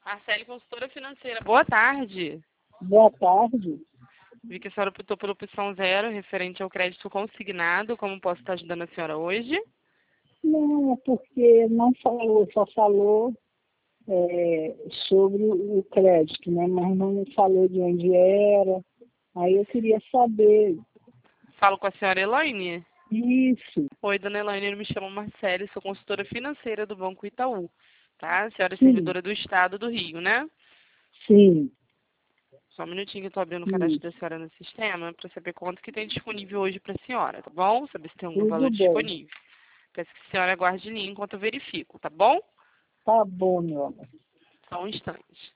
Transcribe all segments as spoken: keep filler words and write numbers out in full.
Marcele, consultora financeira. Boa tarde. Boa tarde. Vi que a senhora optou pela opção zero, referente ao crédito consignado. Como posso estar ajudando a senhora hoje? Não, é porque não falou, só falou é, sobre o crédito, né? Mas não falou de onde era. Aí eu queria saber. Falo com a senhora Elaine? Isso. Oi, dona Elaine, eu me chamo Marcele, sou consultora financeira do Banco Itaú. Tá? A senhora é Sim. servidora do Estado do Rio, né? Sim. Só um minutinho que eu estou abrindo o Sim. cadastro da senhora no sistema para saber quanto que tem disponível hoje para a senhora, tá bom? Saber se tem algum Tudo valor bem. disponível. Peço que a senhora aguarde em linha enquanto eu verifico, tá bom? Tá bom, meu amor. Só um instante.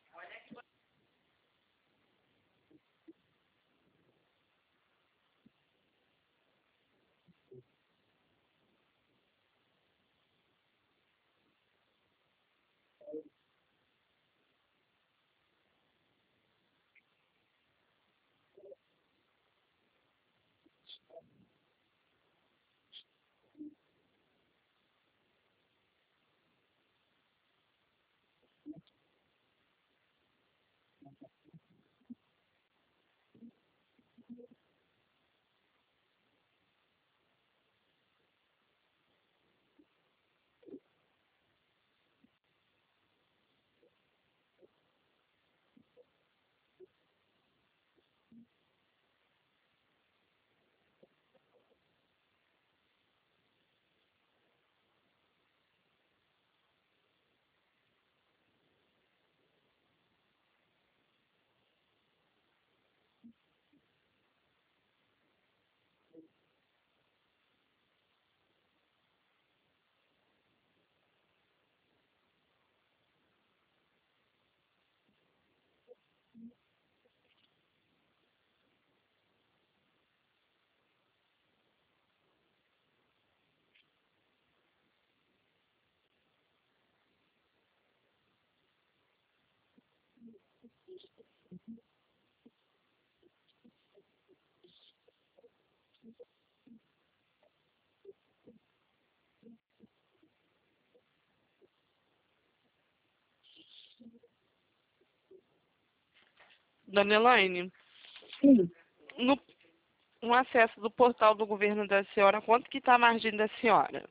Dona Elaine, Sim. no, no acesso do portal do governo da senhora, quanto que está a margem da senhora?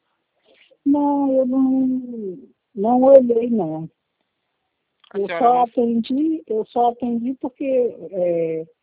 Não, eu não, não olhei, não. A Eu senhora só não... atendi, eu só atendi porque é,